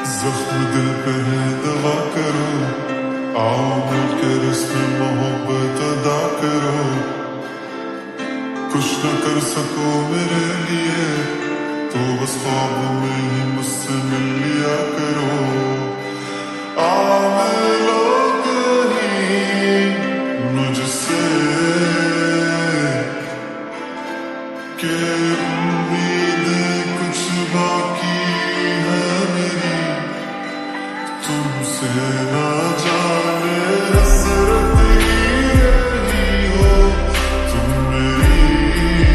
जख्म दिल पे है दवा करो, आओ मिलके रिश्ते मोहब्बत अदा करो। कुछ न कर सको मेरे लिए तो बस ख्वाब में ही मुझसे मिल लिया करो। आओ मिलो कहीं मुझसे के उम्मीदें कुछ बाकी है मेरी, तुमसे ना जाने हसरत ही रही हो तुम मेरी,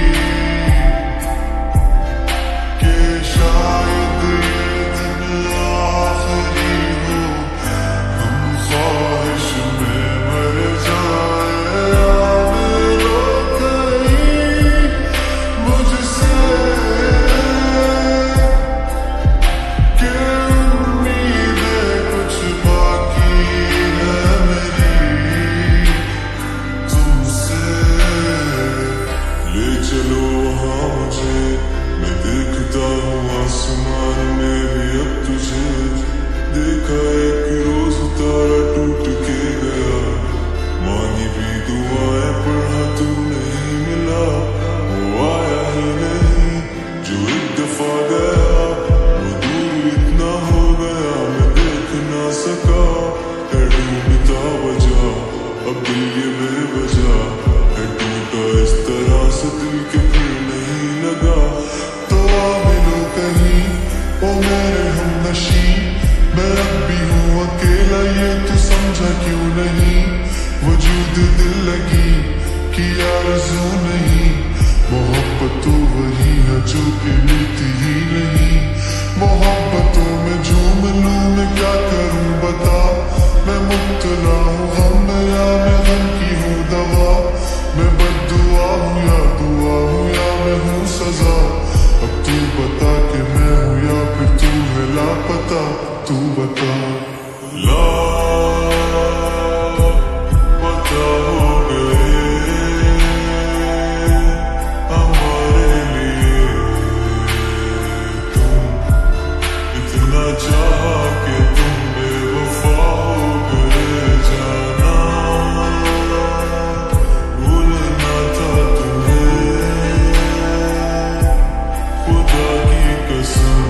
के शायद ये दिन आखिरी हो, हम ख्वाहिश में मर जाए। मिलो कहीं मुझसे के उम्मीदें कुछ बाकी है मेरी, तुमसे ले चलो वहाँ मुझे, मैं देखता हूँ आसमान में भी अब तुझे। देखा एक रोज तारा टूट के गया, मांगी भी दुआएं पढ़ा तू नहीं मिला। वो आया ही नहीं जो एक दफा गया, वो दूर इतना हो गया मैं देख ना सका। है ढूंढता वजह अब दिल ये बेवजह है टूटा इस तरह से दिल के फिर नहीं लगा। तो आ मिलो कहीं ओ मेरे हमनशी, मैं अब भी हूँ अकेला ये तू समझा क्यों नहीं। वजूद दिल लगी कि आरज़ू नहीं, मोहब्बत तो वही है जो कि मिलती ही नहीं। मोहब्बतों में झूम लूं मैं क्या करूं बता, मैं मुब्तला हूँ गम में या मैं गम की हूँ दवा। मैं बद्दुआ हूँ या दुआ हूँ या मैं हूँ सजा। अब तू बता कि मैं हूँ या फिर तू है लापता, तू बता। लापता हो गए हमारे लिए तुम, इतना चाहा कि तुम बेवफा हो गए। जाना भूलना था तुम्हें, खुदा की कसम।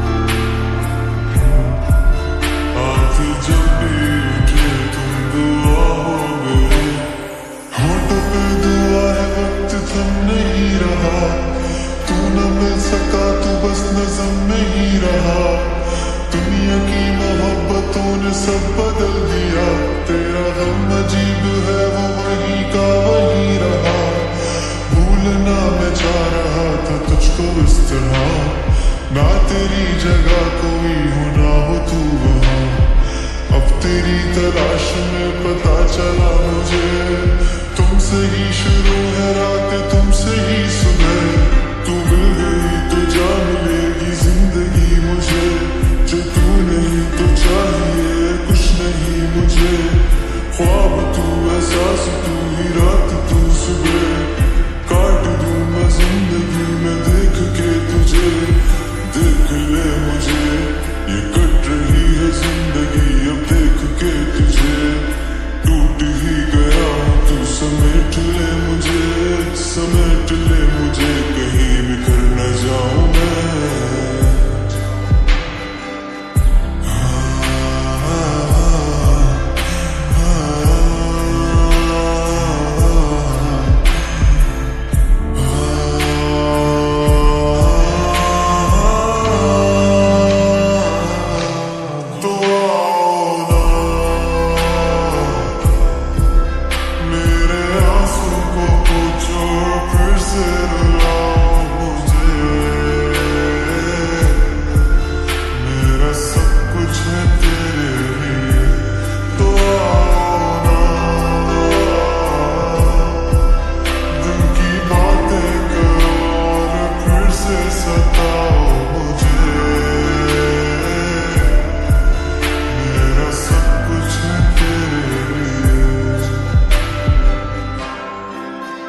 हाथ जब भी उठे तुम दुआ हो गए, होठों पे दुआ है वक्त थम नहीं रहा। तू न मिल सका तू बस नज़म में ही रहा। दुनिया की मोहब्बतों ने सब बदल दिया, तेरा गम अजीब है वो वही का वही रहा। भूलना मैं चाह रहा था तुझको इस तरह, ना तेरी जगह कोई हो ना हो तू वहाँ। अब तेरी तलाश में पता चला मुझे, तुमसे ही शुरू है रात तुमसे ही सुबह। तू मिल गई तो जा मिलेगी जिंदगी